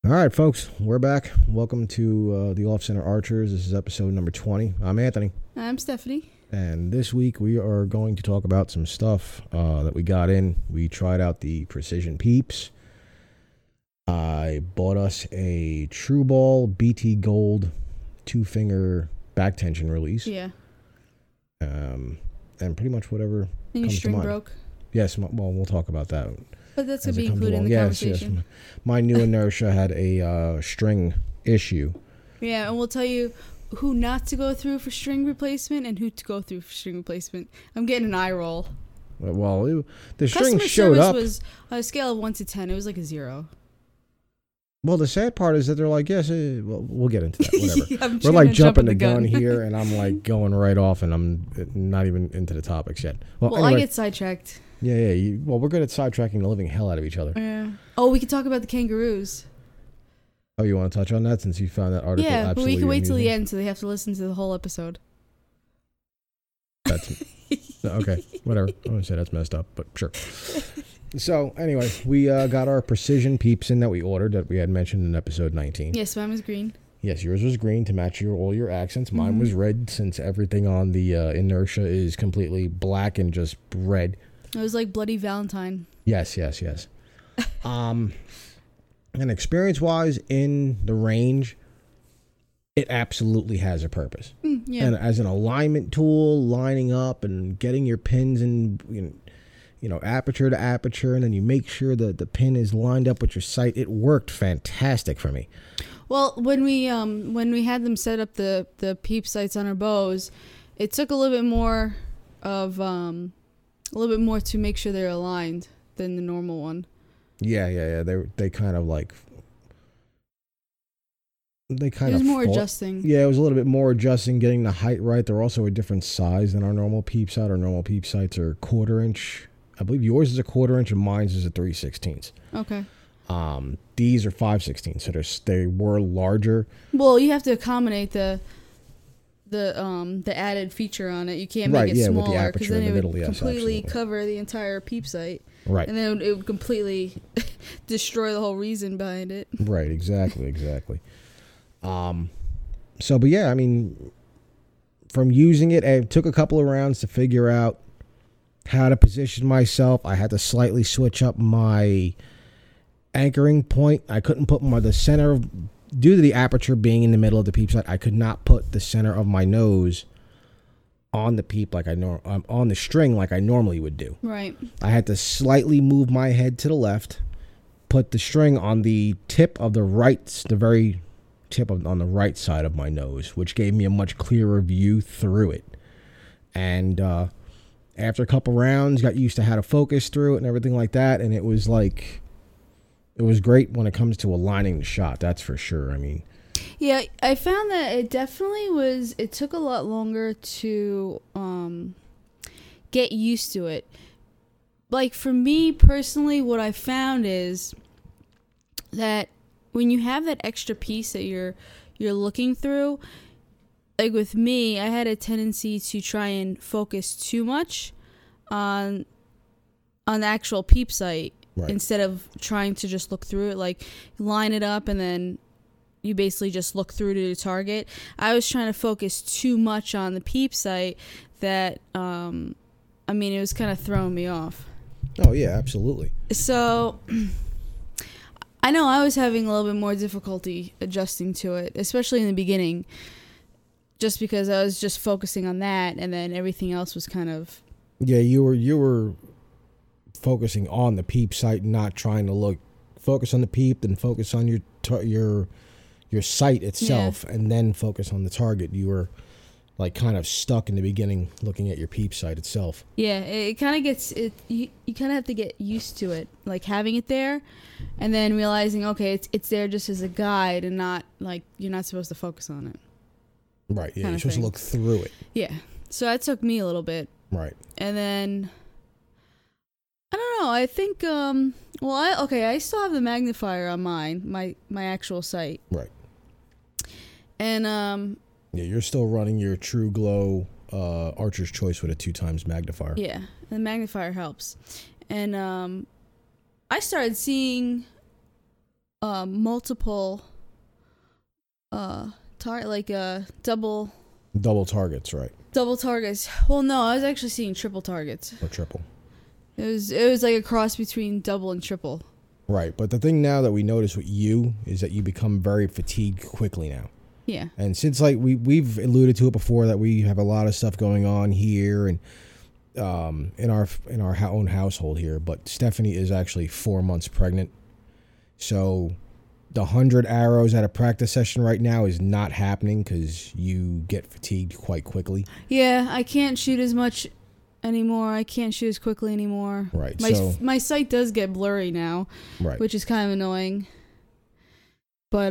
All right, folks, we're back. Welcome to the Off Center Archers. This is episode number 20. I'm Anthony. I'm Stephanie. And this week we are going to talk about some stuff that we got in. We tried out the Precision Peeps. I bought us a True Ball BT Gold 2-finger back tension release. Yeah. And pretty much whatever And your comes to string mind. broke. Yes, well, we'll talk about that. But that's going as to it be comes included in along. the Yes. conversation. My new inertia had a string issue. Yeah, and we'll tell you who not to go through for string replacement and who to go through for string replacement. I'm getting an eye roll. Well, the string Customer showed service up. was on a scale of 1 to 10. It was like a 0. Well, the sad part is that they're like, yes, well, we'll get into that. Whatever. I'm We're trying like to jump jumping the the gun gun. here, and I'm like going right off, and I'm not even into the topics yet. Well, anyway, I get sidetracked. Yeah. Well, we're good at sidetracking the living hell out of each other. Yeah. Oh, we could talk about the kangaroos. Oh, you want to touch on that since you found that article? Yeah, but we can wait till the amusing? end so they have to listen to the whole episode. That's okay. Whatever. I wouldn't say that's messed up, but sure. So anyway, we got our Precision Peeps in that we ordered that we had mentioned in episode 19. Yes, mine was green. Yes, yours was green to match all your accents. Mine was red since everything on the inertia is completely black and just red. It was like Bloody Valentine. Yes. And experience-wise, in the range, it absolutely has a purpose. Yeah. And as an alignment tool, lining up and getting your pins in, aperture to aperture, and then you make sure that the pin is lined up with your sight. It worked fantastic for me. Well, when we had them set up the peep sights on our bows, it took a little bit more to make sure they're aligned than the normal one. Yeah. They kind of like. It was more adjusting. Yeah, it was a little bit more adjusting, getting the height right. They're also a different size than our normal peep sight. Our normal peep sights are 1/4 inch. I believe yours is a 1/4 inch and mine's is a 3/16. Okay. These are 5/16, so they were larger. Well, you have to accommodate the added feature on it. You can't make it with the smaller aperture because then in the it would middle. Yes, completely absolutely. cover the entire peep sight. Right. And then it would completely destroy the whole reason behind it. Right. Exactly. But yeah, I mean, from using it, it took a couple of rounds to figure out how to position myself. I had to slightly switch up my anchoring point. I couldn't put the center of, due to the aperture being in the middle of the peep sight, I could not put the center of my nose on the peep like on the string like I normally would do. Right. I had to slightly move my head to the left, put the string on the tip of the very tip on the right side of my nose, which gave me a much clearer view through it. And after a couple rounds, got used to how to focus through it and everything like that, and it was great when it comes to aligning the shot, that's for sure. I mean, yeah, I found that it definitely it took a lot longer to get used to it. Like for me personally, what I found is that when you have that extra piece that you're looking through, like with me, I had a tendency to try and focus too much on the actual peep sight. Right. Instead of trying to just look through it, like line it up and then you basically just look through to the target. I was trying to focus too much on the peep sight that, it was kind of throwing me off. Oh, yeah, absolutely. So I know I was having a little bit more difficulty adjusting to it, especially in the beginning, just because I was just focusing on that and then everything else was kind of... Yeah, you were focusing on the peep sight, not trying to focus on the peep, then focus on your sight itself, and then focus on the target. You were like kind of stuck in the beginning looking at your peep sight itself. Yeah, it kind of gets it. You kind of have to get used to it, like having it there, and then realizing, okay, it's there just as a guide and not like you're not supposed to focus on it. Right. Yeah, you're supposed to look through it. Yeah. So that took me a little bit. Right. And then I don't know. I think I still have the magnifier on mine, my actual sight. Right. And yeah, you're still running your True Glow Archer's Choice with a 2x magnifier. Yeah, the magnifier helps. And I started seeing multiple double targets, right? double targets. Well, no, I was actually seeing triple targets. Or triple. It was like a cross between double and triple. Right, but the thing now that we notice with you is that you become very fatigued quickly now. Yeah. And since like we've alluded to it before that we have a lot of stuff going on here and in our own household here, but Stephanie is actually 4 months pregnant. So the 100 arrows at a practice session right now is not happening because you get fatigued quite quickly. Yeah, I can't shoot as much anymore. I can't shoot as quickly anymore. Right. My sight does get blurry now, right, which is kind of annoying. But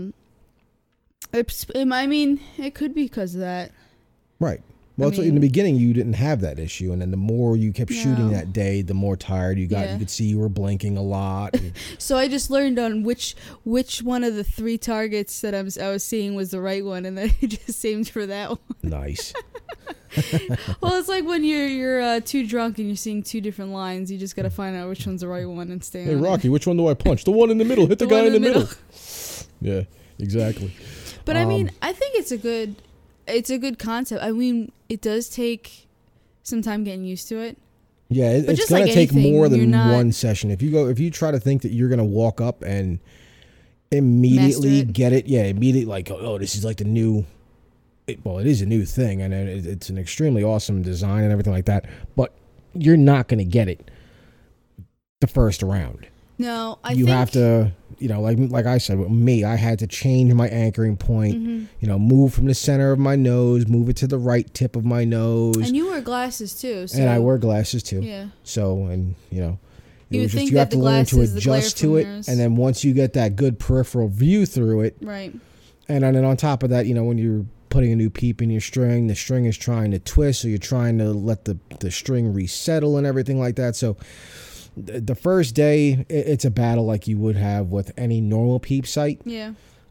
I mean, it could be because of that. Right. Well, in the beginning, you didn't have that issue, and then the more you kept shooting that day, the more tired you got. Yeah. You could see you were blinking a lot. So I just learned on which one of the 3 targets that I was seeing was the right one, and then I just aimed for that one. Nice. Well, it's like when you're too drunk and you're seeing 2 different lines. You just got to find out which one's the right one and stay on. Hey, Rocky, which one do I punch? The one in the middle. Hit the guy in the middle. Yeah, exactly. But I mean, I think it's a good concept. I mean, it does take some time getting used to it. Yeah, it's going to take more than one session. If you try to think that you're going to walk up and immediately get it, immediately like, oh, this is like the new. It is a new thing, and it's an extremely awesome design and everything like that. But you're not going to get it the first round. No, you have to, like I said, with me, I had to change my anchoring point, move from the center of my nose, move it to the right tip of my nose. And you wear glasses too. So. And I wear glasses too. Yeah. So, and you have to learn to adjust to it. And then once you get that good peripheral view through it. Right. And then on top of that, when you're putting a new peep in your string, the string is trying to twist, so you're trying to let the string resettle and everything like that. So the first day, it's a battle like you would have with any normal peep sight. Yeah.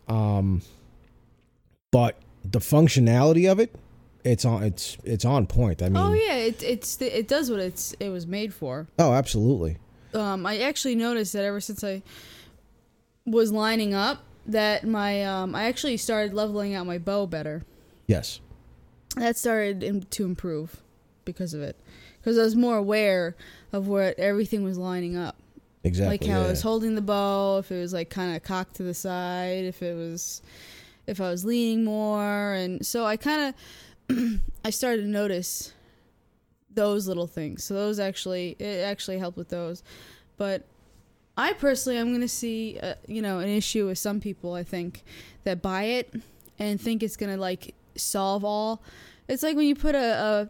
But the functionality of it, it's on point. I mean. Oh yeah, it does what it was made for. Oh, absolutely. I actually noticed that ever since I was lining up, that my I actually started leveling out my bow better. Yes. That started to improve because of it. Because I was more aware of where everything was lining up. Exactly. Like how I was holding the bow, if it was like kind of cocked to the side, if I was leaning more, and so I kind of I started to notice those little things. So it actually helped with those. But I personally, I'm going to see an issue with some people, I think, that buy it and think it's going to like solve all. It's like when you put a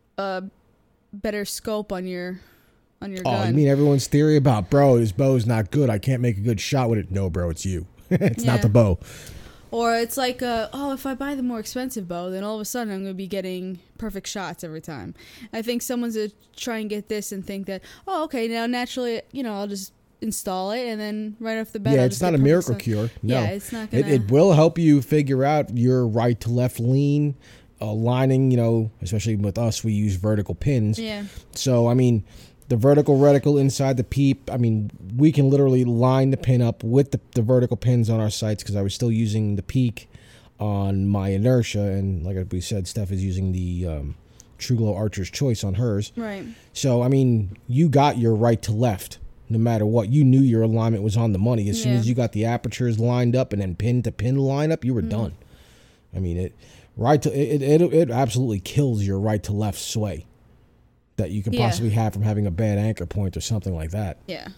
better scope on your gun. Oh, I mean everyone's theory about, bro, his bow's not good, I can't make a good shot with it. No, bro, it's you. It's not the bow. Or it's like, if I buy the more expensive bow, then all of a sudden I'm going to be getting perfect shots every time. I think someone's going to try and get this and think that, oh, okay, now naturally, I'll just install it and then right off the bat. Yeah, it's not a miracle cure. No. Yeah, it's not going to. It will help you figure out your right to left lean. Lining, especially with us, we use vertical pins. Yeah. So, I mean, the vertical reticle inside the peep, I mean, we can literally line the pin up with the vertical pins on our sights because I was still using the peak on my inertia. And like we said, Steph is using the TrueGlow Archer's Choice on hers. Right. So, I mean, you got your right to left no matter what. You knew your alignment was on the money. As soon as you got the apertures lined up and then pin to pin lineup, you were done. I mean, it absolutely kills your right to left sway that you can possibly have from having a bad anchor point or something like that. Yeah.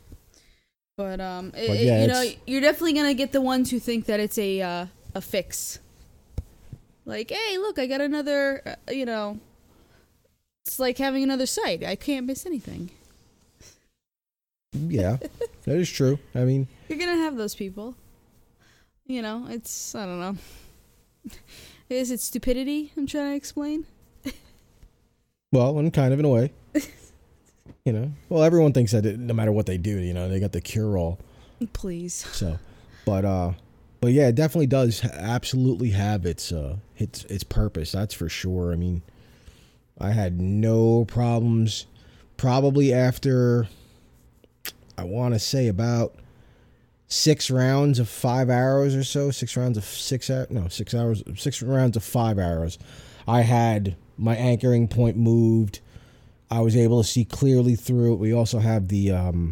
But you're definitely gonna get the ones who think that it's a fix. Like, hey, look, I got another. It's like having another sight. I can't miss anything. Yeah, that is true. I mean, you're gonna have those people. It's, I don't know. Is it stupidity I'm trying to explain? Well, and kind of in a way. Well, everyone thinks that no matter what they do, they got the cure-all. Please. So, but yeah, it definitely does absolutely have its purpose. That's for sure. I mean, I had no problems. Probably after, I want to say about 6 rounds of 5 arrows or so. 6 rounds of 6 hours. 6 rounds of 5 arrows. I had my anchoring point moved. I was able to see clearly through it. We also have the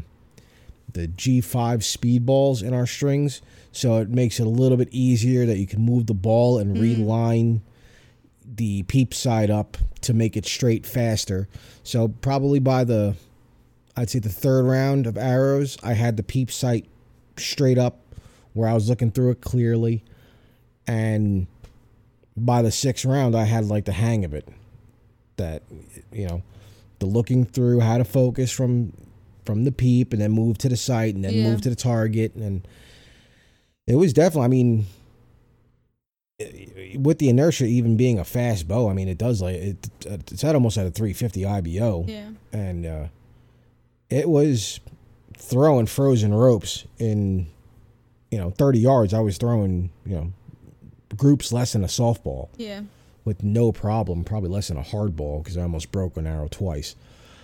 G5 speed balls in our strings, so it makes it a little bit easier that you can move the ball and reline the peep side up to make it straight faster. So probably by I'd say the 3rd round of arrows, I had the peep sight straight up where I was looking through it clearly, and by the 6th round I had like the hang of it, that the looking through, how to focus from the peep and then move to the sight and then move to the target. And it was definitely, I mean, with the inertia even being a fast bow, I mean, it does it's at almost at a 350 IBO. Yeah. And it was throwing frozen ropes in 30 yards. I was throwing groups less than a softball. Yeah. With no problem, probably less than a hard ball, because I almost broke an arrow twice.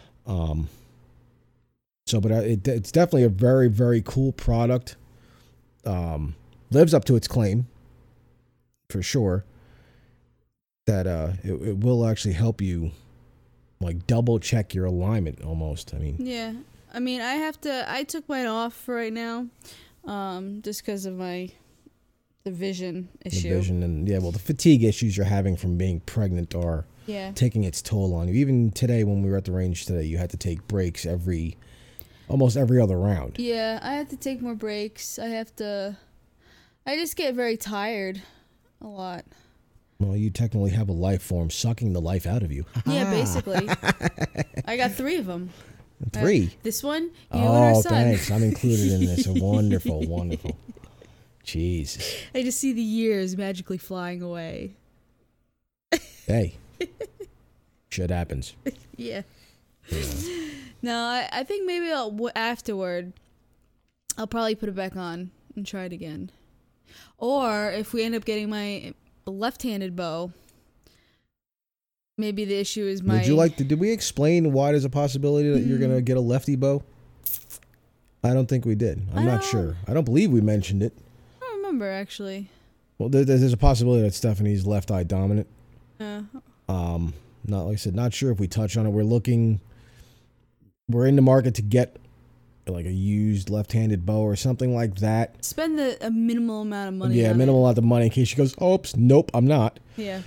But it's definitely a very, very cool product. Lives up to its claim, for sure. That it will actually help you, like, double check your alignment almost. I mean, yeah. I mean, I took mine off for right now, just because of the vision issue. The vision and the fatigue issues you're having from being pregnant are taking its toll on you. Even today, when we were at the range today, you had to take breaks almost every other round. Yeah, I have to take more breaks. I just get very tired a lot. Well, you technically have a life form sucking the life out of you. Yeah, basically. I got 3 of them. 3? This one, you and our son. Oh, thanks. I'm included in this. Wonderful, wonderful. Jesus. I just see the years magically flying away. Hey. Shit happens. Yeah. No, I think maybe afterward, I'll probably put it back on and try it again. Or if we end up getting my left-handed bow, maybe the issue is my... Did we explain why there's a possibility that you're going to get a lefty bow? I don't think we did. I'm not sure. I don't believe we mentioned it. I don't remember, actually. Well, there's a possibility that Stephanie's left eye dominant. Not like I said, not sure if we touch on it. We're in the market to get like a used left-handed bow or something like that. Spend a minimal amount of money. Yeah, minimal amount of money in case she goes, oops, nope, I'm not. Yeah.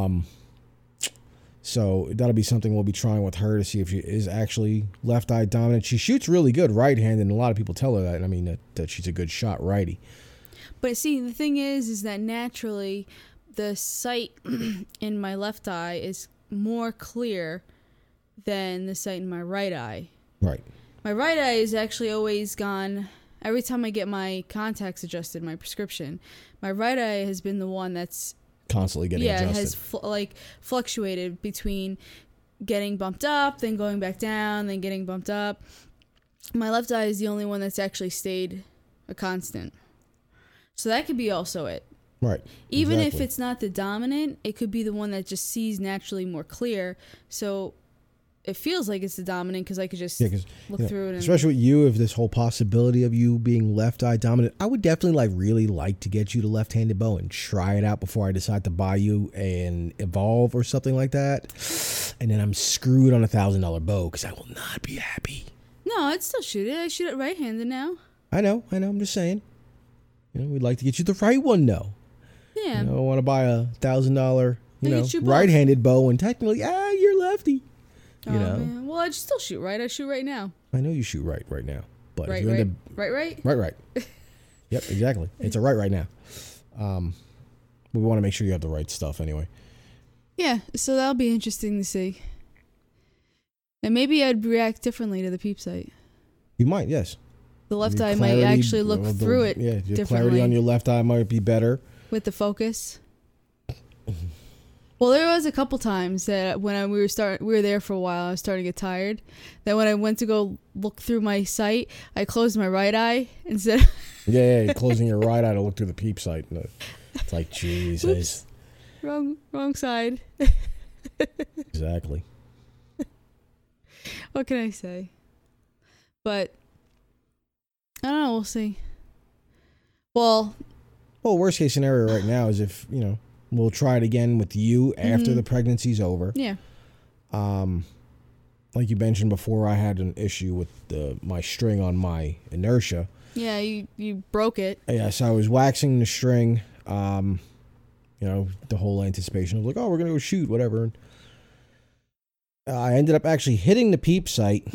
So that'll be something we'll be trying with her to see if she is actually left eye dominant. She shoots really good right-handed, and a lot of people tell her that. I mean, that she's a good shot righty. But see, the thing is that naturally the sight in my left eye is more clear than the sight in my right eye. Right. My right eye is actually always gone. Every time I get my contacts adjusted, my prescription, my right eye has been the one that's constantly getting adjusted. It has fluctuated between getting bumped up, then going back down, then getting bumped up. My left eye is the only one that's actually stayed a constant. So that could be also it. Right. Even if it's not the dominant, it could be the one that just sees naturally more clear. So it feels like it's the dominant because I could just look through it. Especially with you, if this whole possibility of you being left eye dominant, I would definitely really like to get you the left-handed bow and try it out before I decide to buy you an Evolve or something like that. And then I'm screwed on $1,000 bow because I will not be happy. No, I'd still shoot it. I shoot it right-handed now. I know. I'm just saying. We'd like to get you the right one, though. Yeah. I want to buy a $1,000, right-handed bow, and technically, you're lefty. Man. Well, I'd still shoot right. I shoot right now. I know you shoot right now. But right. Right. Yep, exactly. It's a right now. We want to make sure you have the right stuff anyway. Yeah, so that'll be interesting to see. And maybe I'd react differently to the peep sight. You might, yes. The left eye might actually look through it differently. Your clarity on your left eye might be better. With the focus. Well, there was a couple times that when we were there for a while, I was starting to get tired. That when I went to go look through my sight, I closed my right eye instead. Yeah, closing your right eye to look through the peep sight. It's like, Jesus. Wrong side. Exactly. What can I say? But I don't know. We'll see. Well, worst case scenario right now is if, we'll try it again with you after the pregnancy's over. yeah. Like you mentioned before, I had an issue with my string on my inertia. Yeah, you broke it. Yes, I was waxing the string. The whole anticipation of like, oh, we're gonna go shoot, whatever. I ended up actually hitting the peep sight,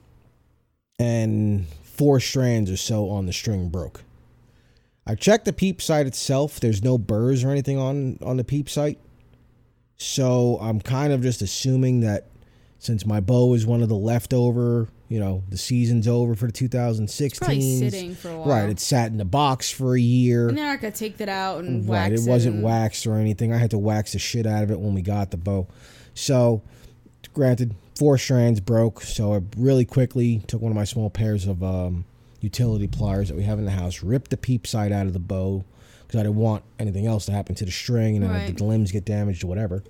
and 4 strands or so on the string broke. I checked the peep sight itself. There's no burrs or anything on the peep sight, so I'm kind of just assuming that since my bow is one of the leftover, the season's over for the 2016. It's probably sitting for a while. Right, it sat in the box for a year. And they're not going to take that out and right, wax it. It wasn't waxed or anything. I had to wax the shit out of it when we got the bow. So, granted, 4 strands broke, so I really quickly took one of my small pairs of utility pliers that we have in the house, ripped the peep sight out of the bow, because I didn't want anything else to happen to the string, and then the limbs get damaged or whatever.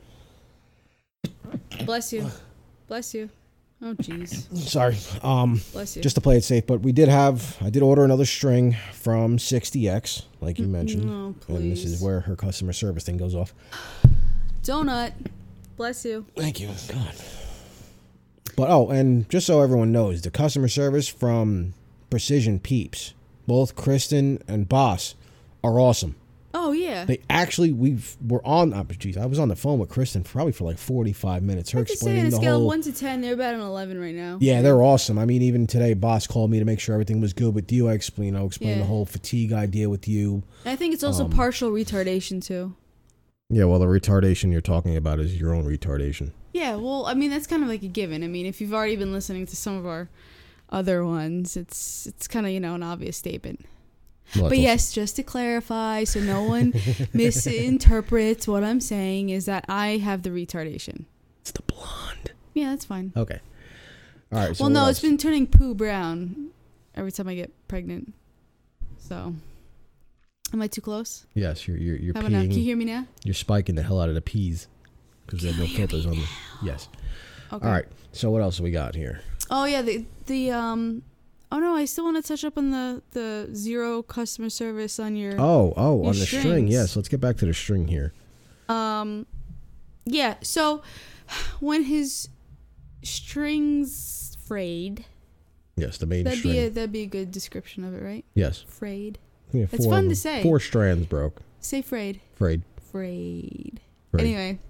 Bless you. Bless you. Oh, jeez. Sorry. Bless you. Just to play it safe, but I did order another string from 60X, like you mentioned. No, please. And this is where her customer service thing goes off. Donut. Bless you. Thank you. God. But, and just so everyone knows, the customer service from Precision Peeps, both Kristen and Boss, are awesome. Oh, yeah. They actually, I was on the phone with Kristen probably for like 45 minutes. Her explaining on a the scale whole... of 1 to 10, they're about an 11 right now. Yeah, they're awesome. I mean, even today, Boss called me to make sure everything was good with you. I explained the whole fatigue idea with you. I think it's also partial retardation, too. Yeah, well, the retardation you're talking about is your own retardation. Yeah, well, I mean, that's kind of like a given. I mean, if you've already been listening to some of our other ones, it's kind of, an obvious statement. Well, but yes, just to clarify, so no one misinterprets what I'm saying, is that I have the retardation. It's the blonde. Yeah, that's fine. Okay. All right. So well, no, it's been turning poo brown every time I get pregnant. So, am I too close? Yes, you're How peeing. about now? Can you hear me now? You're spiking the hell out of the peas because they have no filters on them. Yes. Okay. All right. So what else have we got here? Oh yeah, Oh no, I still want to touch up on the zero customer service on your on the strings. string. Yes, let's get back to the string here. Yeah. So when his strings frayed. Yes, the main string. That'd be a good description of it, right? Yes. Frayed. Yeah, it's fun to say. 4 strands broke. Say frayed. Frayed. Anyway.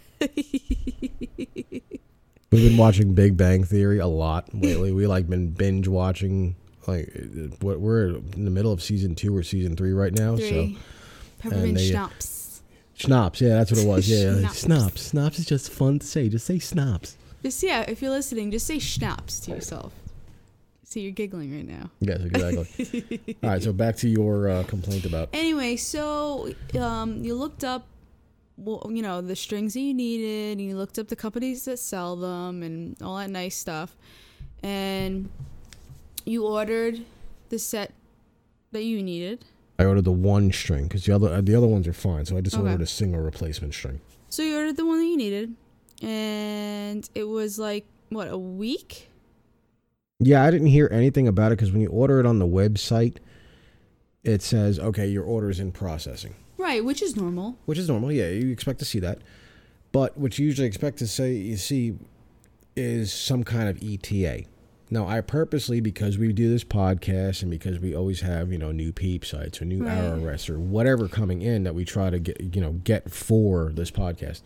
We've been watching Big Bang Theory a lot lately. We been binge watching. We're in the middle of season 2 or season 3 right now. 3. So Peppermint schnapps. Schnapps, yeah, that's what it was. Yeah, Schnapps. Schnapps is just fun to say. Just say schnapps. If you're listening, just say schnapps to yourself. See, you're giggling right now. Yes, exactly. All right, so back to your complaint about. Anyway, so you looked up, the strings that you needed, and you looked up the companies that sell them and all that nice stuff, and you ordered the set that you needed. I ordered the 1 string because the other ones are fine, so I just ordered a single replacement string. So you ordered the one that you needed, and it was like a week? Yeah, I didn't hear anything about it because when you order it on the website, it says, okay, your order is in processing. Right, which is normal. Yeah, you expect to see that. But what you usually expect to see is some kind of ETA. Now, I purposely, because we do this podcast and because we always have, new peep sites or new arrow rests or whatever coming in that we try to get for this podcast,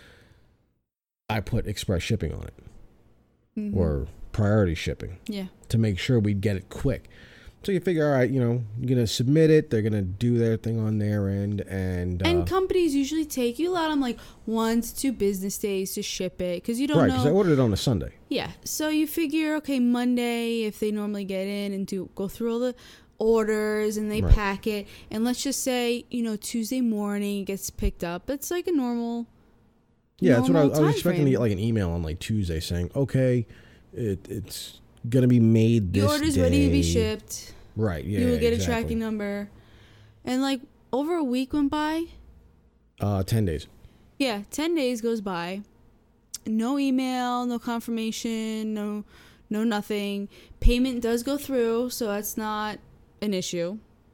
I put express shipping on it or priority shipping to make sure we'd get it quick. So you figure, all right, you're going to submit it. They're going to do their thing on their end. And companies usually take you allow them 1 to 2 business days to ship it because you don't know. Right, because I ordered it on a Sunday. Yeah. So you figure, okay, Monday, if they normally get in and go through all the orders and they pack it. And let's just say, Tuesday morning it gets picked up. That's like a normal. Yeah, that's what I was expecting to get an email on Tuesday saying, okay, it's going to be made this day. The order's ready to be shipped. Right, yeah, you will get a tracking number. And over a week went by. 10 days. Yeah, 10 days goes by. No email, no confirmation, no nothing. Payment does go through, so that's not an issue.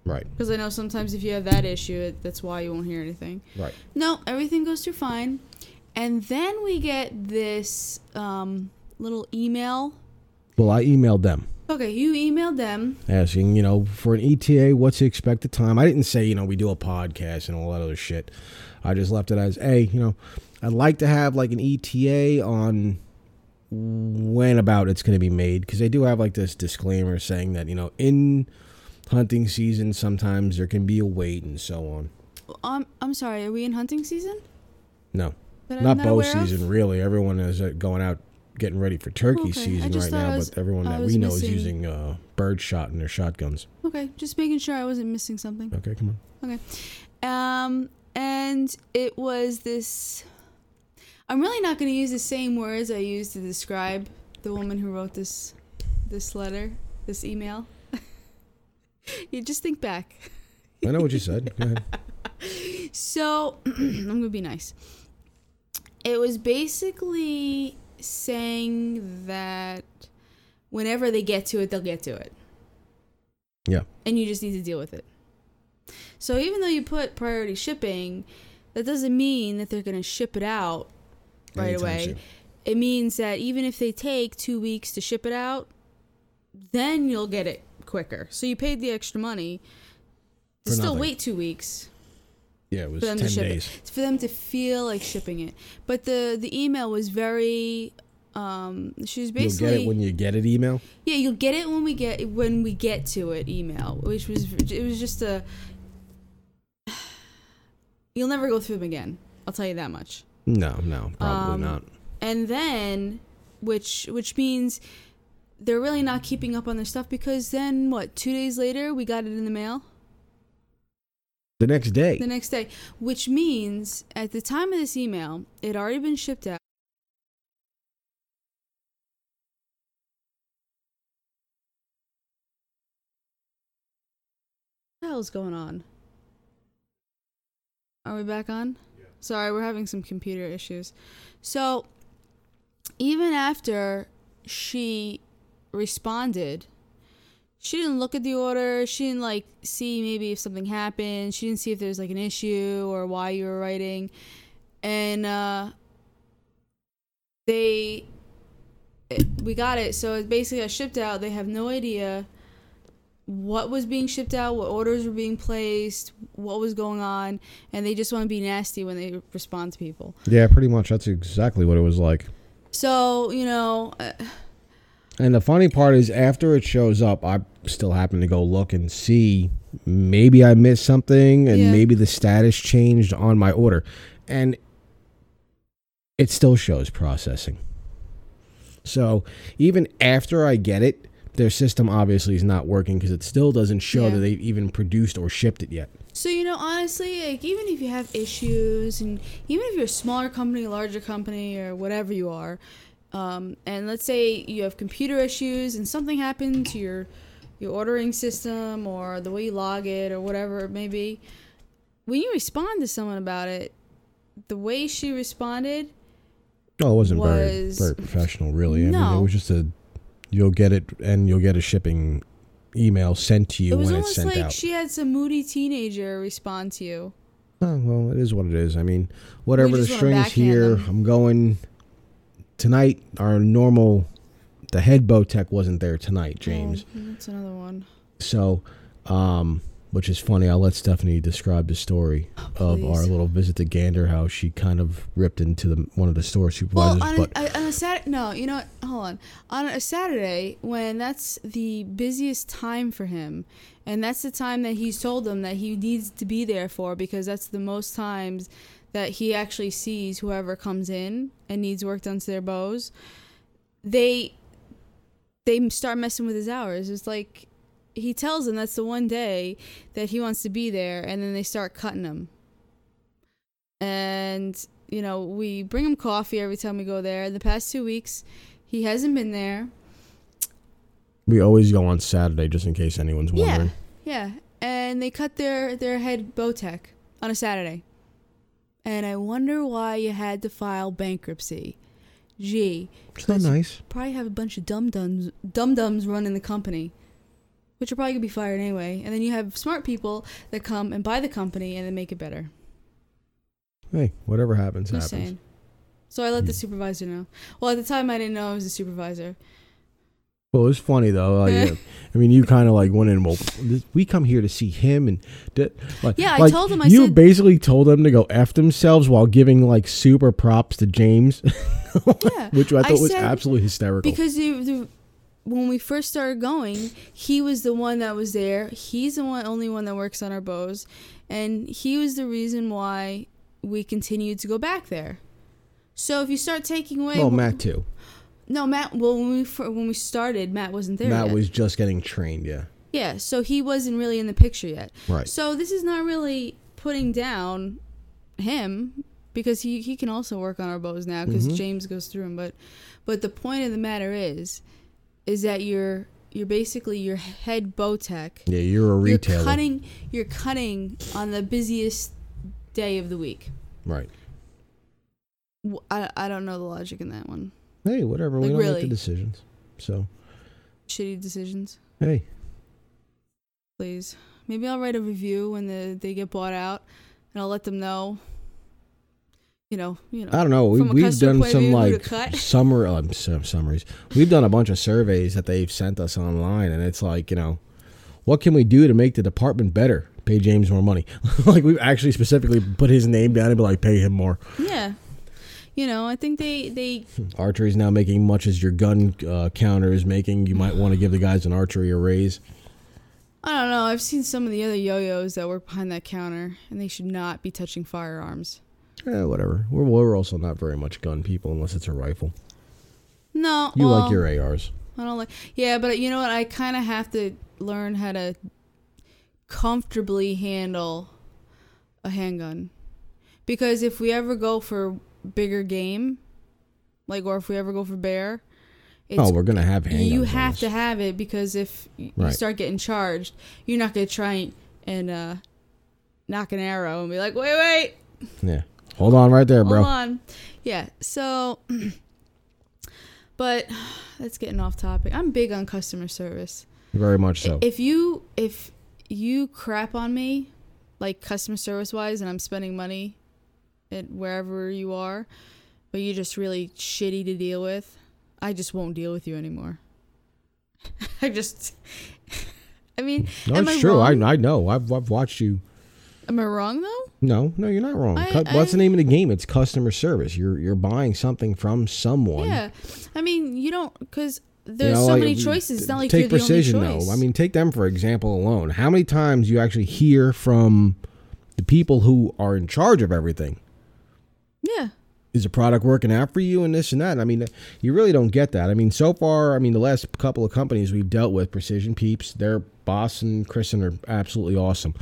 Right. Because I know sometimes if you have that issue, that's why you won't hear anything. Right. No, everything goes through fine. And then we get this little email. Well, I emailed them. Okay, you emailed them. Asking, for an ETA, what's the expected time? I didn't say, we do a podcast and all that other shit. I just left it as, hey, I'd like to have like an ETA on when about it's going to be made. Because they do have like this disclaimer saying that, in hunting season, sometimes there can be a wait and so on. I'm sorry, are we in hunting season? No. Not bow season, really. Everyone is going out getting ready for turkey season right now, but everyone that we know is using bird shot in their shotguns. Okay, just making sure I wasn't missing something. Okay, come on. Okay. And it was this... I'm really not going to use the same words I used to describe the woman who wrote this letter, this email. You just think back. I know what you said. Go ahead. So, I'm going to be nice. It was basically saying that whenever they get to it, they'll get to it. Yeah. And you just need to deal with it. So even though you put priority shipping, that doesn't mean that they're going to ship it out right away. Soon. It means that even if they take 2 weeks to ship it out, then you'll get it quicker. So you paid the extra money to still wait 2 weeks. Yeah, it was 10 days. It's for them to feel like shipping it. But the email was very... she was basically... You'll get it when you get it email? Yeah, you'll get it when we get to it email. It was just a... You'll never go through them again. I'll tell you that much. No, probably not. And then, which means they're really not keeping up on their stuff because then, 2 days later, we got it in the mail? The next day. Which means at the time of this email, it had already been shipped out. What the hell is going on? Are we back on? Yeah. Sorry, we're having some computer issues. So, even after she responded, she didn't look at the order. She didn't see maybe if something happened. She didn't see if there's an issue or why you were writing. And we got it. So it basically got shipped out. They have no idea what was being shipped out, what orders were being placed, what was going on, and they just want to be nasty when they respond to people. Yeah, pretty much. That's exactly what it was like. So, and the funny part is, after it shows up, I still happen to go look and see maybe I missed something and maybe the status changed on my order. And it still shows processing. So even after I get it, their system obviously is not working because it still doesn't show that they've even produced or shipped it yet. So, honestly, even if you have issues, and even if you're a smaller company, a larger company, or whatever you are, and let's say you have computer issues and something happened to your ordering system or the way you log it or whatever it may be, when you respond to someone about it, the way she responded... Oh, it wasn't very professional, really. I mean, it was just you'll get it and you'll get a shipping email sent to you when it's sent out. It was almost like she had some moody teenager respond to you. Oh, well, it is what it is. I mean, whatever the string's here, I'm going... Tonight, the head bow tech wasn't there tonight, James. Oh, that's another one. So, which is funny. I'll let Stephanie describe the story of our little visit to Gander, how she kind of ripped into one of the store supervisors. Well, on a Saturday, no, you know what? Hold on. On a Saturday, when that's the busiest time for him, and that's the time that he's told them that he needs to be there for, because that's the most times that he actually sees whoever comes in and needs work done to their bows, they start messing with his hours. It's like he tells them that's the one day that he wants to be there, and then they start cutting him. And, we bring him coffee every time we go there. The past 2 weeks, he hasn't been there. We always go on Saturday, just in case anyone's wondering. Yeah. And they cut their head bow tech on a Saturday. And I wonder why you had to file bankruptcy. Gee. It's not nice. Probably have a bunch of dum-dums running the company. which are probably gonna be fired anyway. And then you have smart people that come and buy the company and then make it better. Hey, whatever happens, Just happens. saying. So I let the supervisor know. Well, at the time I didn't know I was the supervisor. Well, it's funny though. Like, I mean, you kind of like went in. Well, we come here to see him, and Yeah, I like, told him. I you said, basically told them to go f themselves while giving like super props to James, yeah, which I thought was said, absolutely hysterical. because when we first started going, he was the one that was there. He's the only one that works on our bows, and he was the reason why we continued to go back there. So if you start taking away, well, Matt too. No, Matt. Well, when we started, Matt wasn't there. Matt yet. was just getting trained. Yeah. Yeah, so he wasn't really in the picture yet. Right. So this is not really putting down him, because he can also work on our bows now, because James goes through them. But the point of the matter is that you're basically your head bow tech. Yeah, you're a retailer. You're cutting on the busiest day of the week. Right. I don't know the logic in that one. Hey, whatever. We Like, don't really? make the decisions. So, Shitty decisions. hey. Please. Maybe I'll write a review when they get bought out, and I'll let them know. You know. I don't know. From a We've customer done point of some view, who to like cut. summaries. We've done a bunch of surveys that they've sent us online, and it's like, what can we do to make the department better? Pay James more money. Like, we've actually specifically put his name down and be like, pay him more. Yeah. I think they Archery's now making much as your gun counter is making. You might want to give the guys in archery a raise. I don't know. I've seen some of the other yo-yos that work behind that counter, and they should not be touching firearms. Whatever. We're also not very much gun people unless it's a rifle. No. You well, like your ARs. I don't like... Yeah, but you know what? I kind of have to learn how to comfortably handle a handgun. Because if we ever go for bigger game, or if we ever go for bear... we're going to have handguns. You have to have it, because if you start getting charged, you're not going to try and knock an arrow and be like, wait. Yeah. Hold on right there, bro. Hold on. Yeah, so... But that's getting off topic. I'm big on customer service. Very much so. If you crap on me, like customer service-wise, and I'm spending money at wherever you are, but you're just really shitty to deal with, I just won't deal with you anymore. I mean, no, am it's I true. wrong? I know. I've watched you. Am I wrong though? No, you're not wrong. What's the name of the game? It's customer service. You're buying something from someone. Yeah, I mean, you don't, because there's so many choices. It's not like you're the only Precision choice. though. I mean, take them for example alone. How many times you actually hear from the people who are in charge of everything? Yeah. Is the product working out for you and this and that? I mean, you really don't get that. I mean, so far, the last couple of companies we've dealt with, Precision Peeps, their boss and Kristen are absolutely awesome.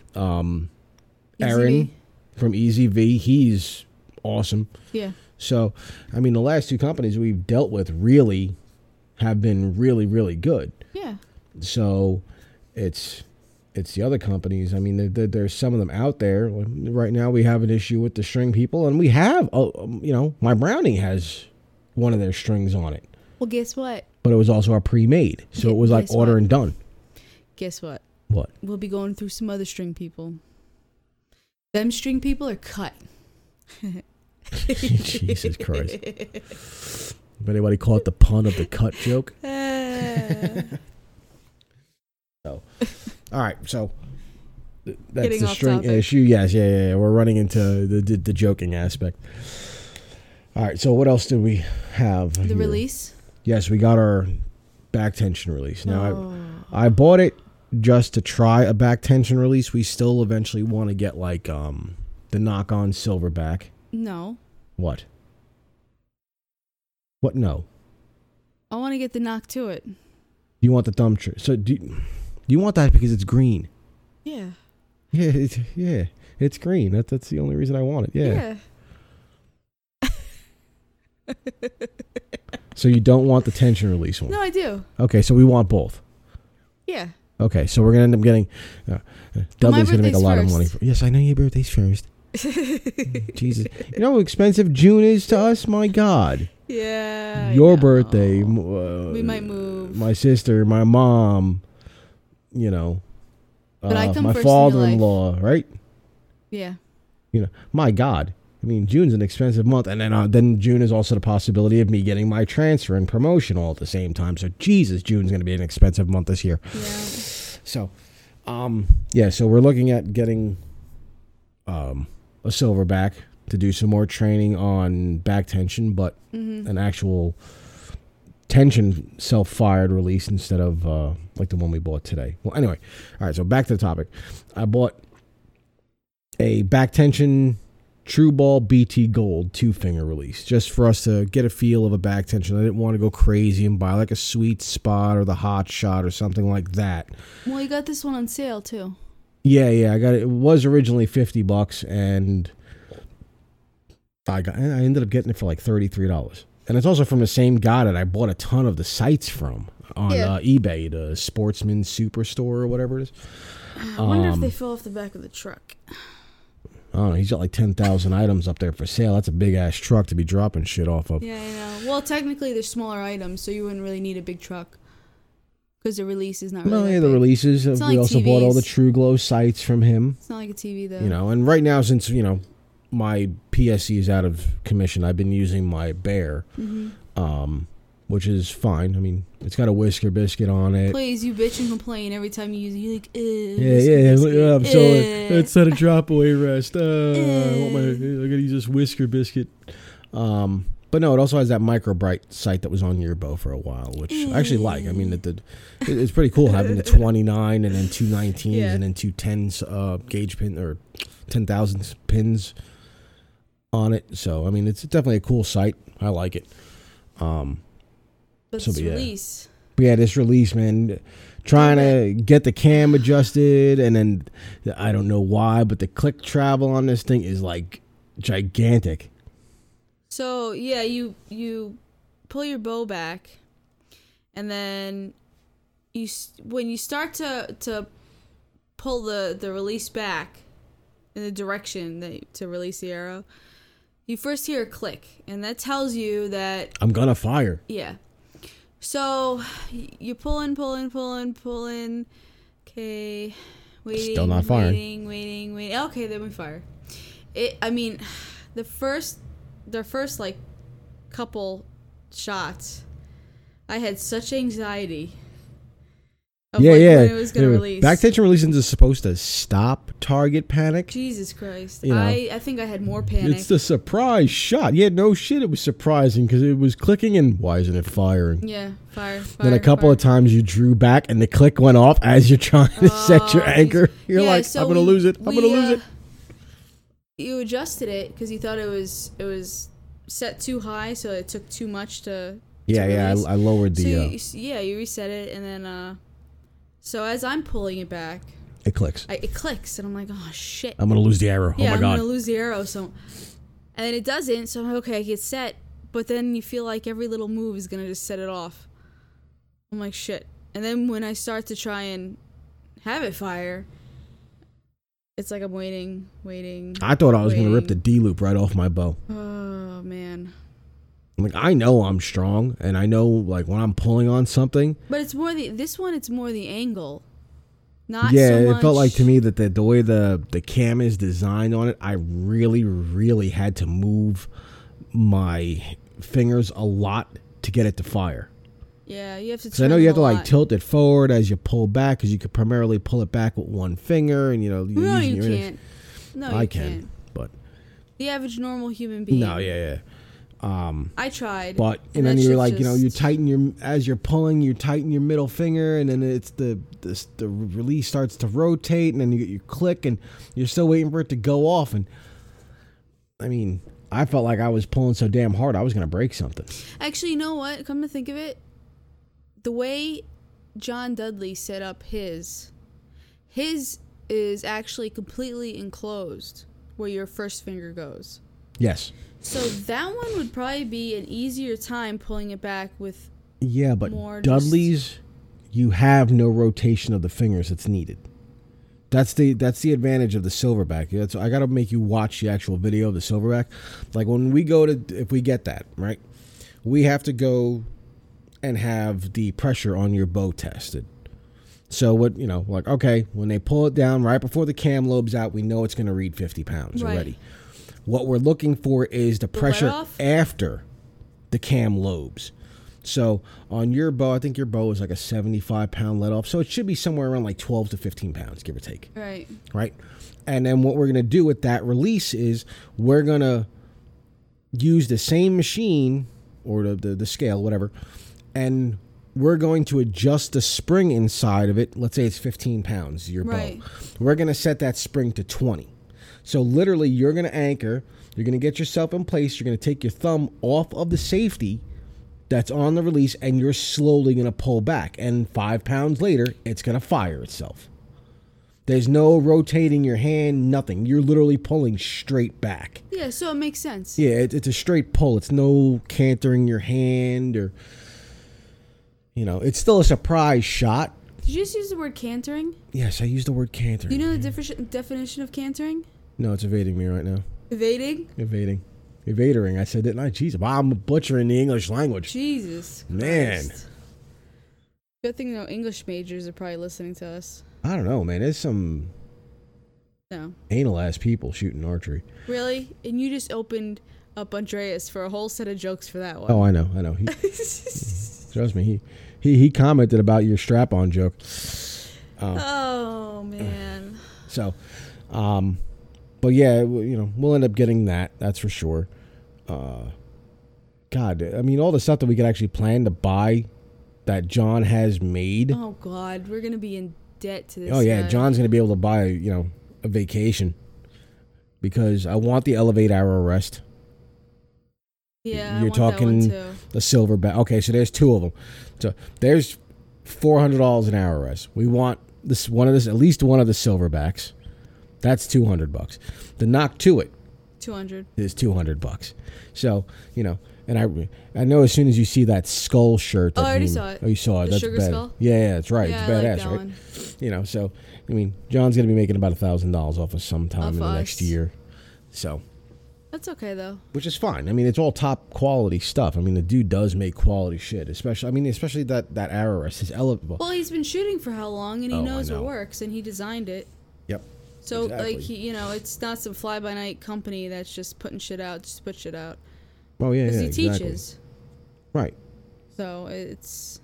Aaron from Easy V, he's awesome. Yeah. So, the last two companies we've dealt with really have been really, really good. Yeah. So, it's the other companies. There's some of them out there. Right now, we have an issue with the string people, and we have, my Browning has one of their strings on it. Well, guess what? But it was also a pre-made, so it was like order and done. Guess what? What? We'll be going through some other string people. Them string people are cut. Jesus Christ. If anybody caught the pun of the cut joke? So, all right, so that's Getting the off string topic. issue. Yes, yeah. We're running into the joking aspect. All right, so what else did we have? The here? release? Yes, we got our back tension release. Now, I bought it just to try a back tension release. We still eventually want to get the knock-on silverback. No. What? What? No. I want to get the knock to it. You want the thumb trick? So do you want that because it's green? Yeah. Yeah, it's green. That's the only reason I want it. Yeah. So you don't want the tension release one? No, I do. Okay, so we want both. Yeah. Okay, so we're gonna end up getting. Dudley's gonna make a lot of money. Yes, I know your birthday's first. Jesus, you know how expensive June is to us. My God. Yeah. Your birthday. We might move. My sister, my mom, you know, But I come my first in your life. father-in-law, right? Yeah. You know, my God. I mean, June's an expensive month, and then June is also the possibility of me getting my transfer and promotion all at the same time. So, Jesus, June's going to be an expensive month this year. Yeah. So, yeah, so we're looking at getting a silverback to do some more training on back tension, but an actual tension self-fired release instead of like the one we bought today. Well, anyway, all right, so back to the topic. I bought a back tension True Ball BT Gold 2-finger release, just for us to get a feel of a back tension. I didn't want to go crazy and buy like a Sweet Spot or the Hot Shot or something like that. Well, you got this one on sale too. Yeah, I got it. It was originally $50, and I ended up getting it for like $33. And it's also from the same guy that I bought a ton of the sights from on eBay, the Sportsman Superstore or whatever it is. I wonder if they fell off the back of the truck. I don't know. He's got like 10,000 items up there for sale. That's a big ass truck to be dropping shit off of. Yeah, I know. Well, technically, they're smaller items, so you wouldn't really need a big truck because the release is not really. No, that yeah, the big. releases. We like also bought all the TVs. True Glow sights from him. It's not like a TV though. You know, and right now, since my PSC is out of commission, I've been using my Bear, which is fine. I mean, it's got a Whisker Biscuit on it. Please, you bitch and complain every time you use it. You're like, Yeah. I'm so it's not a drop away rest. I gotta use this Whisker Biscuit. But no, it also has that Micro Bright sight that was on your bow for a while, which I actually like. I mean, it's pretty cool having the 29 and then two 19s and then two 10s gauge pin or 10,000 pins on it. So I mean, it's definitely a cool sight. I like it. But So, this but yeah. release. But yeah, this release, man, trying to get the cam adjusted, and then I don't know why, but the click travel on this thing is like gigantic. So yeah, you pull your bow back, and then when you start to pull the release back in the direction to release the arrow, you first hear a click, and that tells you that I'm gonna fire. Yeah. So you pull in. Okay, waiting. Still not firing. Waiting. Okay, then we fire. I mean, their first like couple shots, I had such anxiety. Of when it was gonna release. Back tension releasing is supposed to stop target panic. Jesus Christ! You know, I think I had more panic. It's the surprise shot. Yeah, no shit. It was surprising because it was clicking and why isn't it firing? Yeah, fire. Then a couple of times you drew back and the click went off as you're trying to set your anchor. You're like, so I'm gonna lose it. I'm gonna lose it. You adjusted it because you thought it was set too high, so it took too much to. Yeah. I lowered the. You reset it, and then so as I'm pulling it back, it clicks. It clicks, and I'm like, oh shit! I'm gonna lose the arrow. Yeah, oh my I'm god! gonna lose the arrow. So, and then it doesn't. So I'm like, okay, I get set, but then you feel like every little move is gonna just set it off. I'm like, shit. And then when I start to try and have it fire, it's like I'm waiting. I thought I was gonna rip the D loop right off my bow. Oh man. Like, I know I'm strong, and I know like when I'm pulling on something. But it's more it's more the angle. Not yeah, so much. It felt like to me that the way the cam is designed on it, I really, really had to move my fingers a lot to get it to fire. Yeah, you have to. Because I know you have to like tilt it forward as you pull back, because you could primarily pull it back with one finger, and No, you can't. No, I you can, can't. but the average normal human being. no, yeah. I tried, but and then you're like, you tighten as you're pulling, you tighten your middle finger, and then it's the release starts to rotate, and then you get your click, and you're still waiting for it to go off. And I mean, I felt like I was pulling so damn hard, I was gonna break something. Actually, you know what? Come to think of it, the way John Dudley set up his is actually completely enclosed where your first finger goes. Yes. So that one would probably be an easier time pulling it back with. Yeah, but Dudley's, you have no rotation of the fingers that's needed. That's the advantage of the silverback. I got to make you watch the actual video of the silverback. Like when we go to, if we get that, right, we have to go and have the pressure on your bow tested. So what, like, okay, when they pull it down right before the cam lobe's out, we know it's going to read 50 pounds already. What we're looking for is the pressure after the cam lobes. So on your bow, I think your bow is like a 75-pound let off. So it should be somewhere around like 12 to 15 pounds, give or take. Right. And then what we're going to do with that release is we're going to use the same machine or the scale, whatever, and we're going to adjust the spring inside of it. Let's say it's 15 pounds, your bow. We're going to set that spring to 20. So literally you're going to anchor, you're going to get yourself in place, you're going to take your thumb off of the safety that's on the release, and you're slowly going to pull back. And 5 pounds later, it's going to fire itself. There's no rotating your hand, nothing. You're literally pulling straight back. Yeah, so it makes sense. Yeah, it's a straight pull. It's no cantering your hand or, it's still a surprise shot. Did you just use the word cantering? Yes, I used the word cantering. Do you know the definition of cantering? No, it's evading me right now. Evading? Evadering, I said, didn't I? Jeez, I'm butchering the English language. Jesus Man. Christ. Good thing no English majors are probably listening to us. I don't know, man. There's some anal-ass people shooting archery. Really? And you just opened up Andreas for a whole set of jokes for that one. Oh, I know. Trust me, he commented about your strap-on joke. Oh, man. So, but yeah, we'll end up getting that. That's for sure. God, I mean, all the stuff that we could actually plan to buy that John has made. Oh, God. We're going to be in debt to this. Oh, yeah. guy. John's going to be able to buy, a vacation because I want the Elevate Arrow Rest. Yeah, You're talking the silverback. Okay, so there's 2 of them. So there's $400 an arrow rest. We want at least one of the silverbacks. That's $200. The Knock to It 200 is $200. So, and I know as soon as you see that skull shirt. I already saw it. Oh, you saw it. The That's sugar bad. skull? Yeah, that's right. Yeah, it's badass, I like that right? one. So, I mean, John's going to be making about $1,000 off of sometime in the next us. year. So. That's okay, though. Which is fine. I mean, it's all top quality stuff. I mean, the dude does make quality shit. Especially that arrow rest. His Well, he's been shooting for how long, and he knows what know. works, and he designed it. Yep. So, exactly. it's not some fly-by-night company that's just putting shit out, just put shit out. Oh, yeah, Because yeah, he teaches. Right. So, it's...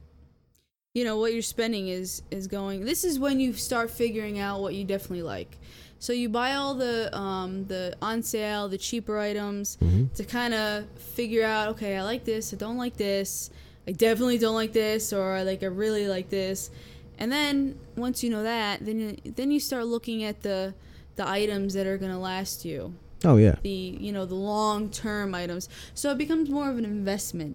what you're spending is going... This is when you start figuring out what you definitely like. So you buy all the on sale, the cheaper items to kind of figure out, okay, I like this, I don't like this, I definitely don't like this, or I really like this. And then once you know that, then you start looking at the items that are going to last you. Oh yeah. The long-term items. So it becomes more of an investment.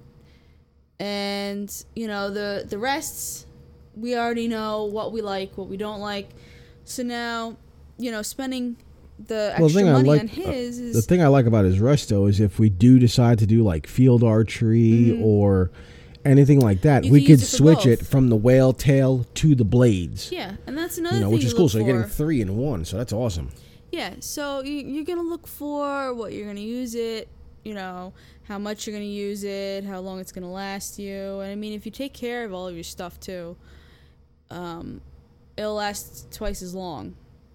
And the rests, we already know what we like, what we don't like. So now, spending the extra money on his is... The thing I like about his rest, though, is if we do decide to do, like, field archery or anything like that, we could switch it from the whale tail to the blades. Yeah, and that's another thing which is cool. So you're getting 3 in 1, so that's awesome. Yeah, so you're going to look for what you're going to use it, how much you're going to use it, how long it's going to last you. And, I mean, if you take care of all of your stuff, too, it'll last twice as long.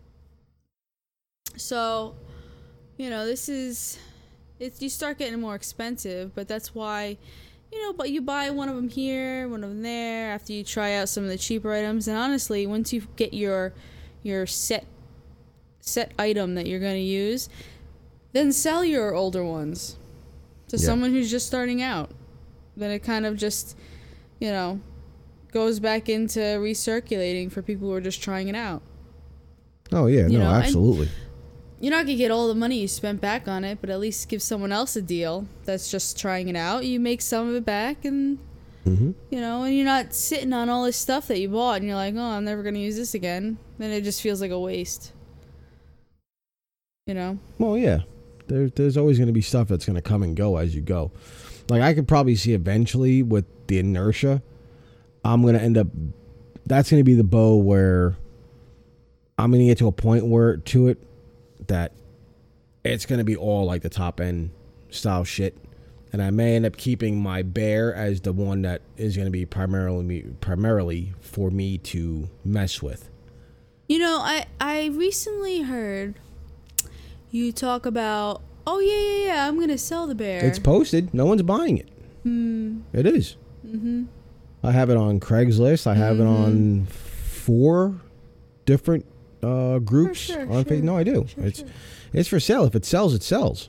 So, this is... you start getting more expensive, but that's why... but you buy one of them here, one of them there, after you try out some of the cheaper items. And honestly, once you get your set item that you're going to use, then sell your older ones to someone who's just starting out. Then it kind of just, goes back into recirculating for people who are just trying it out. Oh, yeah. No, absolutely. You're not going to get all the money you spent back on it, but at least give someone else a deal that's just trying it out. You make some of it back and, and you're not sitting on all this stuff that you bought and you're like, oh, I'm never going to use this again. Then it just feels like a waste. Well, yeah. There's always going to be stuff that's going to come and go as you go. Like, I could probably see eventually with the inertia, I'm going to end up... That's going to be the bow where I'm going to get to a point that it's going to be all like the top end style shit, And I may end up keeping my bear as the one that is going to be primarily for me to mess with. You know, I recently heard you talk about, oh, yeah, I'm going to sell the bear. It's posted. No one's buying it. It is. Mm-hmm. I have it on Craigslist. I have it on 4 different groups. Sure. No, I do. It's for sale. If it sells, it sells.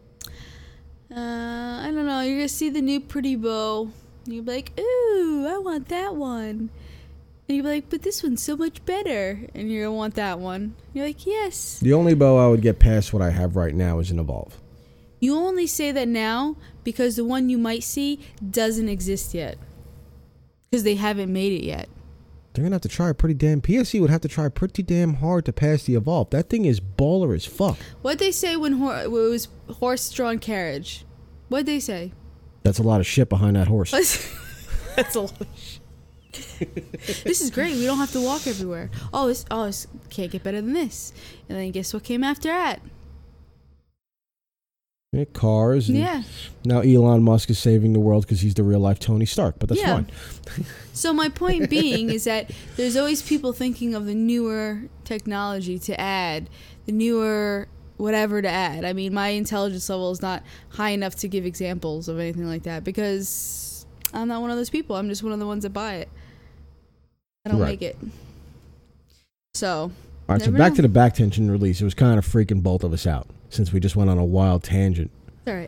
I don't know. You're going to see the new pretty bow. And you'll be like, ooh, I want that one. And you'll be like, but this one's so much better. And you're going to want that one. You're like, yes. The only bow I would get past what I have right now is an Evolve. You only say that now because the one you might see doesn't exist yet. Because they haven't made it yet. They're going to have to try PSE would have to try pretty damn hard to pass the Evolve. That thing is baller as fuck. What'd they say when it was horse-drawn carriage? What'd they say? That's a lot of shit behind that horse. That's a lot of shit. This is great. We don't have to walk everywhere. This can't get better than this. And then guess what came after that? Cars. Yeah. Now Elon Musk is saving the world because he's the real life Tony Stark, but that's fine. So my point being is that there's always people thinking of the newer technology to add, the newer whatever to add. I mean, my intelligence level is not high enough to give examples of anything like that because I'm not one of those people. I'm just one of the ones that buy it. I don't make it. So. All right, so back to the back tension release. It was kind of freaking both of us out since we just went on a wild tangent. All right.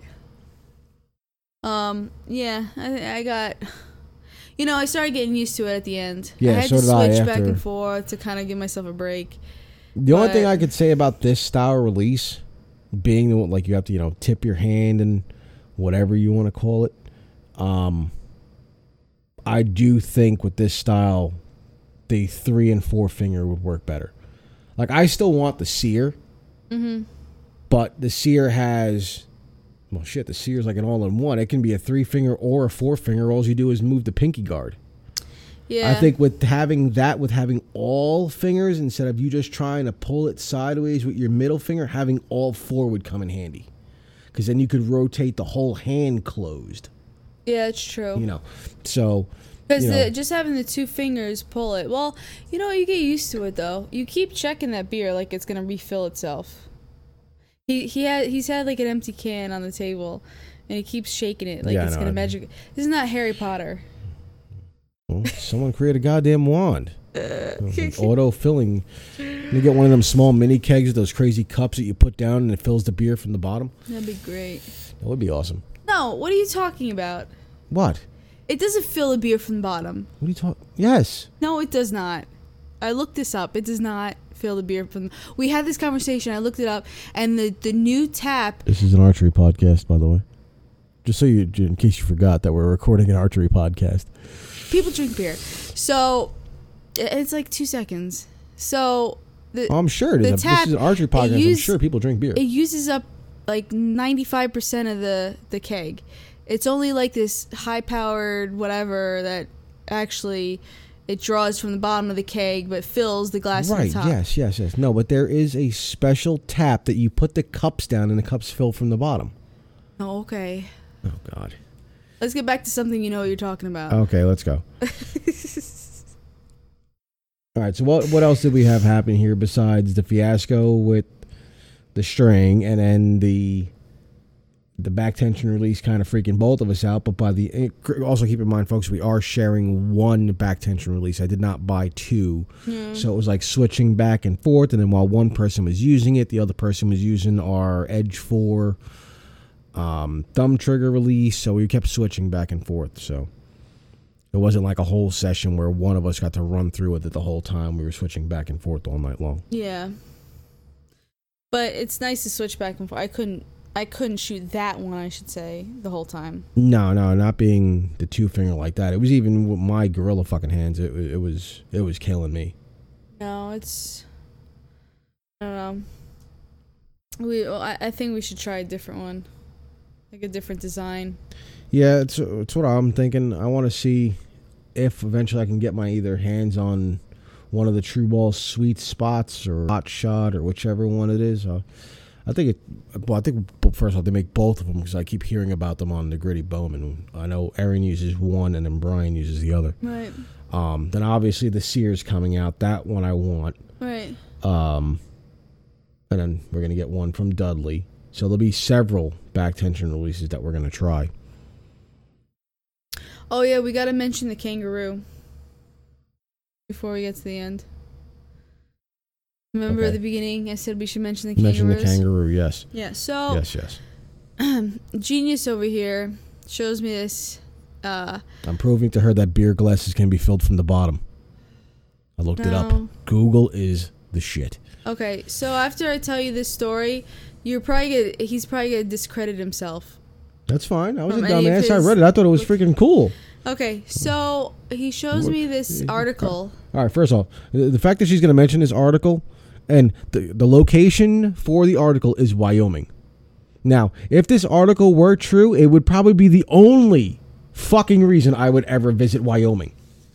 Yeah, I got, I started getting used to it at the end. Yeah, I had to switch back and forth to kind of give myself a break. The only thing I could say about this style release, being the one, like you have to, tip your hand and whatever you want to call it. I do think with this style, the 3 and 4 finger would work better. Like, I still want the sear, but the sear has, the sear's like an all-in-one. It can be a 3-finger or a 4-finger. All you do is move the pinky guard. Yeah. I think with having all fingers, instead of you just trying to pull it sideways with your middle finger, having all 4 would come in handy. Because then you could rotate the whole hand closed. Yeah, it's true. So... Because just having the 2 fingers pull it. Well, you get used to it, though. You keep checking that beer like it's going to refill itself. He's had like an empty can on the table, and he keeps shaking it like it's going to magic. This is not Harry Potter. Well, someone create a goddamn wand. Auto-filling. You get one of them small mini kegs, those crazy cups that you put down, and it fills the beer from the bottom. That'd be great. That would be awesome. No, what are you talking about? What? It doesn't fill a beer from the bottom. What are you talking? Yes. No, it does not. I looked this up. It does not fill the beer from... We had this conversation. I looked it up. And the new tap... This is an archery podcast, by the way. Just in case you forgot that we're recording an archery podcast. People drink beer. So, it's like 2 seconds. So, I'm sure it is. This is an archery podcast. I'm sure people drink beer. It uses up like 95% of the keg. It's only like this high-powered whatever that actually it draws from the bottom of the keg but fills the glass at the top. Right, yes. No, but there is a special tap that you put the cups down and the cups fill from the bottom. Oh, okay. Oh, God. Let's get back to something you know what you're talking about. Okay, let's go. All right, so what else did we have happen here besides the fiasco with the string and then the back tension release kind of freaking both of us out, but also keep in mind, folks, we are sharing one back tension release. I did not buy 2, so it was like switching back and forth, and then while one person was using it, the other person was using our Edge 4 thumb trigger release, so we kept switching back and forth, so it wasn't like a whole session where one of us got to run through with it the whole time. We were switching back and forth all night long. Yeah. But it's nice to switch back and forth. I couldn't shoot that one, I should say, the whole time. No, not being the 2-finger like that. It was even with my gorilla fucking hands. It was killing me. No, it's... I don't know. I think we should try a different one. Like a different design. Yeah, it's what I'm thinking. I want to see if eventually I can get my either hands on one of the True Ball sweet spots or Hot Shot or whichever one it is. I think first of all they make both of them because I keep hearing about them on the Gritty Bowman. I know Aaron uses one and then Brian uses the other. Right. Then obviously the Sears coming out. That one I want. Right. And then we're gonna get one from Dudley. So there'll be several back tension releases that we're gonna try. Oh yeah, we gotta mention the kangaroo before we get to the end. Remember at the beginning I said we should mention the kangaroos? Mention the kangaroo, yes. Yeah, so... Yes. Genius over here shows me this... I'm proving to her that beer glasses can be filled from the bottom. I looked it up. Google is the shit. Okay, so after I tell you this story, he's probably gonna discredit himself. That's fine. I was a dumbass. I read it. I thought it was freaking cool. Okay, so he shows me this article. All right, first off, the fact that she's going to mention this article and the location for the article is Wyoming. Now, if this article were true, it would probably be the only fucking reason I would ever visit Wyoming.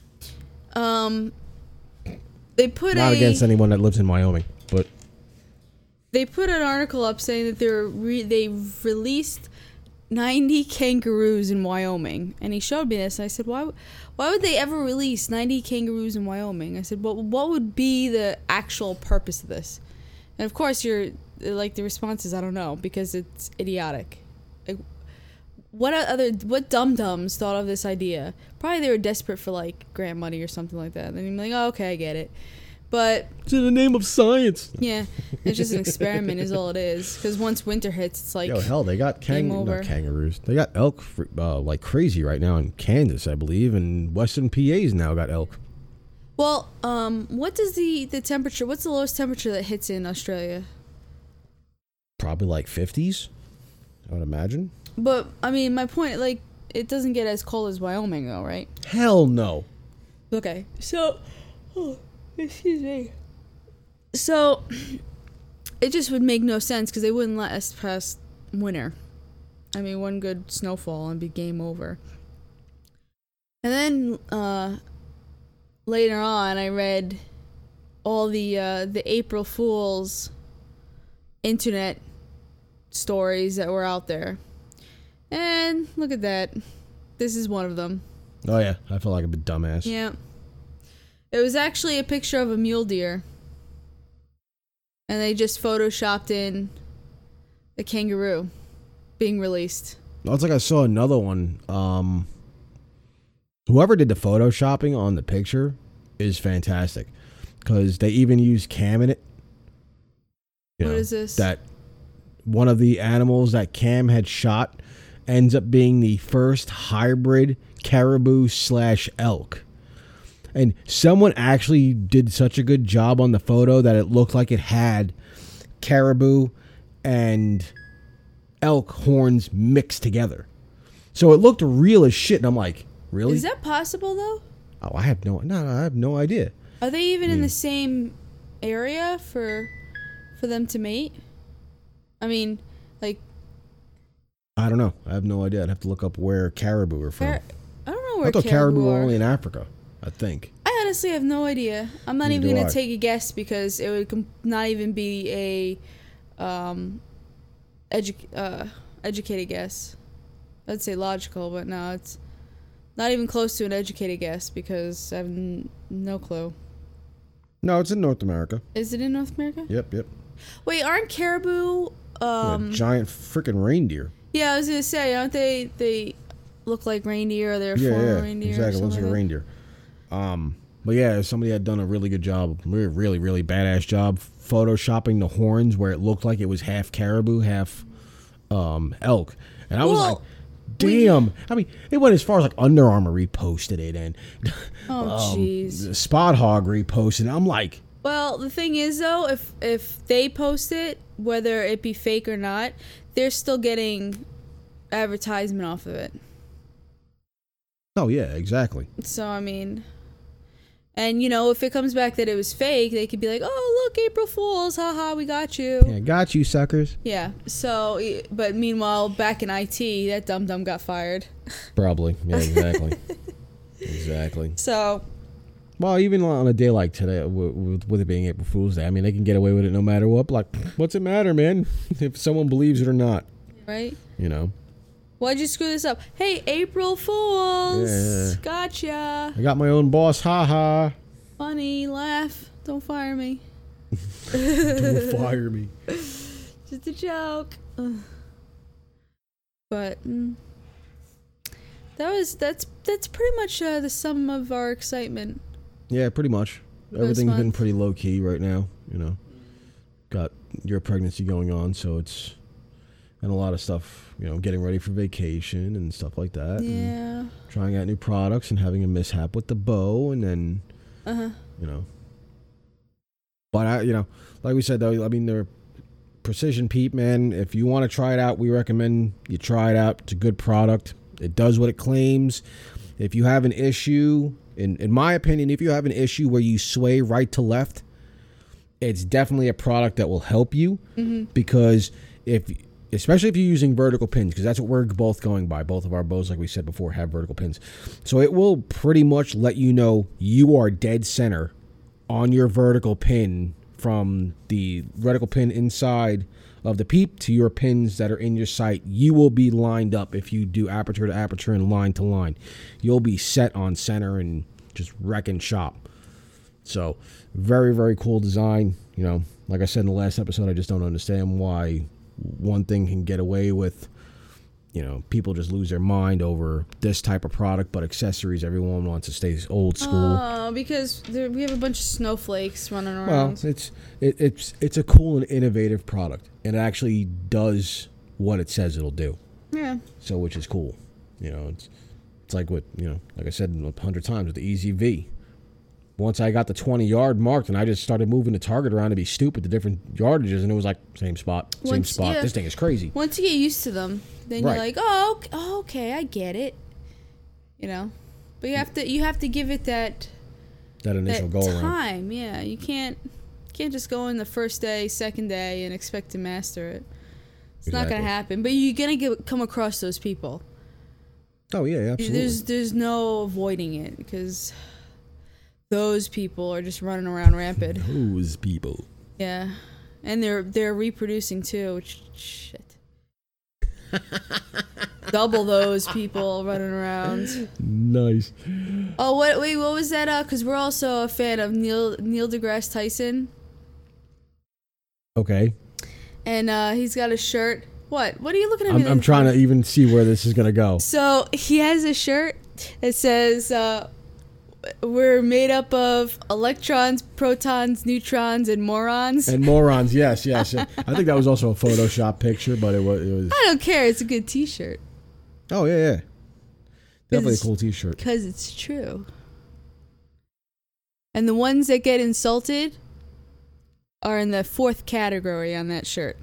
They put Not against anyone that lives in Wyoming, but they put an article up saying that they released 90 kangaroos in Wyoming, and he showed me this. And I said, why would they ever release 90 kangaroos in Wyoming? I said, what would be the actual purpose of this? And of course, the response is, I don't know, because it's idiotic. Like, what dum-dums thought of this idea? Probably they were desperate for like grant money or something like that. And you're like, oh, okay, I get it. But it's in the name of science. Yeah, it's just an experiment is all it is. Because once winter hits, it's like, yo, hell, they got not kangaroos. They got elk like crazy right now in Kansas, I believe, and Western PA's now got elk. Well, what does the temperature? What's the lowest temperature that hits in Australia? Probably like 50s, I would imagine. But I mean, my point, like, it doesn't get as cold as Wyoming, though, right? Hell no. Okay, so. Excuse me. So, it just would make no sense because they wouldn't let us past winter. I mean, one good snowfall and be game over. And then, later on, I read all the April Fool's internet stories that were out there. And look at that. This is one of them. Oh, yeah. I feel like a bit dumbass. Yeah. It was actually a picture of a mule deer. And they just photoshopped in the kangaroo being released. It's like I saw another one. Whoever did the photoshopping on the picture is fantastic. Because they even used Cam in it. What is this? That one of the animals that Cam had shot ends up being the first hybrid caribou/elk. And someone actually did such a good job on the photo that it looked like it had caribou and elk horns mixed together. So it looked real as shit. And I'm like, really? Is that possible, though? Oh, I have no idea. Are they even in the same area for them to mate? I mean, like... I don't know. I have no idea. I'd have to look up where caribou are from. I don't know where I thought caribou were are. only in Africa. I think. I honestly have no idea. I'm not even going to take a guess because it would not even be a educated guess. I'd say logical, but no, it's not even close to an educated guess because I have no clue. No, it's in North America. Is it in North America? Yep. Wait, aren't caribou... giant freaking reindeer. Yeah, I was going to say, aren't they look like reindeer or they're former reindeer? Exactly. Looks like a reindeer. But yeah, somebody had done a really good job, really, really badass job photoshopping the horns where it looked like it was half caribou, half elk. And I was like, damn. I mean, it went as far as like Under Armour reposted it and Spot Hog reposted it. I'm like... Well, the thing is, though, if they post it, whether it be fake or not, they're still getting advertisement off of it. Oh, yeah, exactly. So, I mean... And, you know, if it comes back that it was fake, they could be like, oh, look, April Fools, haha, we got you. Yeah, got you, suckers. Yeah, so, but meanwhile, back in IT, that dum-dum got fired. Probably, yeah, exactly. Exactly. So... Well, even on a day like today, with it being April Fool's Day, I mean, they can get away with it no matter what. Like, what's it matter, man? If someone believes it or not. Right? You know? Why'd you screw this up? Hey, April Fools! Yeah. Gotcha! I got my own boss, haha. Funny, laugh. Don't fire me. Don't fire me. Just a joke. Ugh. But that's pretty much the sum of our excitement. Yeah, pretty much. Everything's been pretty low key right now. You know, got your pregnancy going on, so it's and a lot of stuff. You know, getting ready for vacation and stuff like that. Yeah. And trying out new products and having a mishap with the bow, and then you know. But you know, like we said though, I mean, they're Precision Peep, man. If you want to try it out, we recommend you try it out. It's a good product. It does what it claims. If you have an issue, in my opinion, if you have an issue where you sway right to left, it's definitely a product that will help you because especially if you're using vertical pins, because that's what we're both going by. Both of our bows, like we said before, have vertical pins. So it will pretty much let you know you are dead center on your vertical pin from the vertical pin inside of the peep to your pins that are in your sight. You will be lined up if you do aperture to aperture and line to line. You'll be set on center and just wrecking shop. So very, very cool design. You know, like I said in the last episode, I just don't understand why one thing can get away with, you know, people just lose their mind over this type of product, but accessories, everyone wants to stay old school. Oh, because we have a bunch of snowflakes running around. Well, it's a cool and innovative product, and it actually does what it says it'll do. Yeah. So, which is cool. You know, it's like what, you know, like I said 100 times with the Easy V. Once I got the 20-yard mark, and I just started moving the target around to be stupid, the different yardages, and it was like, same spot. Yeah. This thing is crazy. Once you get used to them, then you're like, oh, okay, I get it. You know? But you have to give it that initial goal time. Yeah, you can't just go in the first day, second day, and expect to master it. It's not going to happen. But you're going to come across those people. Oh, yeah, absolutely. There's no avoiding it, because those people are just running around rampant. Those people. Yeah. And they're reproducing too. Shit. Double those people running around. Nice. Oh, what was that? Because we're also a fan of Neil deGrasse Tyson. Okay. And he's got a shirt. What are you looking at me? I'm trying to even see where this is going to go. So he has a shirt that says, we're made up of electrons, protons, neutrons, and morons. And morons, yes. I think that was also a Photoshop picture, but it was. I don't care. It's a good T-shirt. Oh, yeah. Definitely a cool T-shirt. Because it's true. And the ones that get insulted are in the 4th category on that shirt.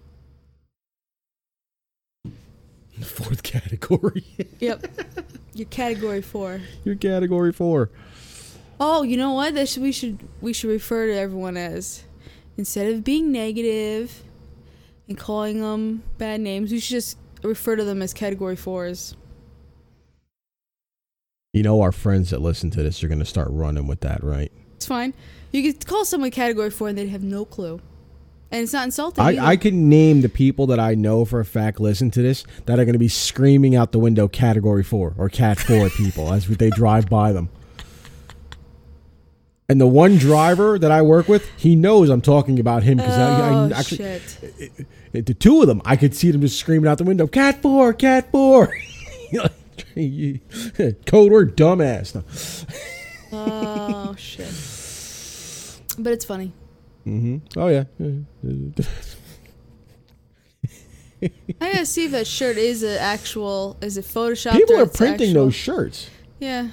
The 4th category? Yep. You're category 4. You're category 4. Oh, you know what? We should refer to everyone as, instead of being negative and calling them bad names, we should just refer to them as category 4s. You know, our friends that listen to this are going to start running with that, right? It's fine. You could call someone category 4 and they'd have no clue. And it's not insulting. I can name the people that I know for a fact listen to this that are going to be screaming out the window category 4 or cat 4 people as they drive by them. And the one driver that I work with, he knows I'm talking about him because I actually, the two of them, I could see them just screaming out the window, cat 4, cat 4. Code word dumbass. Oh shit! But it's funny. Mm-hmm. Oh yeah. I gotta see if that shirt is is it photoshopped? People are printing those shirts. Yeah.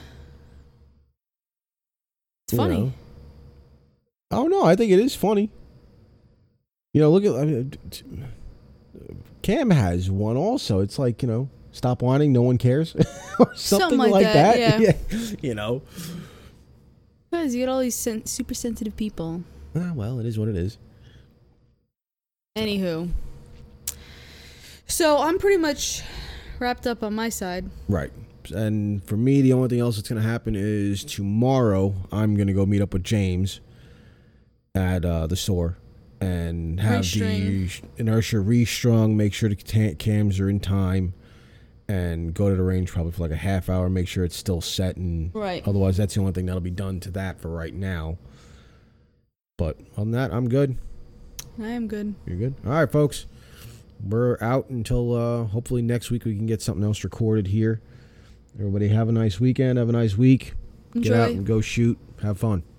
It's funny. You know? Oh no, I think it is funny. You know, look at Cam has one also. It's like, you know, stop whining, no one cares, or something like that. Yeah. You know, because you get all these super sensitive people. Well, it is what it is. Anywho, so I'm pretty much wrapped up on my side. Right. And for me, the only thing else that's going to happen is tomorrow I'm going to go meet up with James at the store and have the inertia restrung, make sure the cams are in time, and go to the range probably for like a half hour, make sure it's still set. And otherwise, that's the only thing that'll be done to that for right now. But other than that, I'm good. I am good. You're good? All right, folks. We're out until hopefully next week we can get something else recorded here. Everybody have a nice weekend. Have a nice week. Enjoy. Get out and go shoot. Have fun.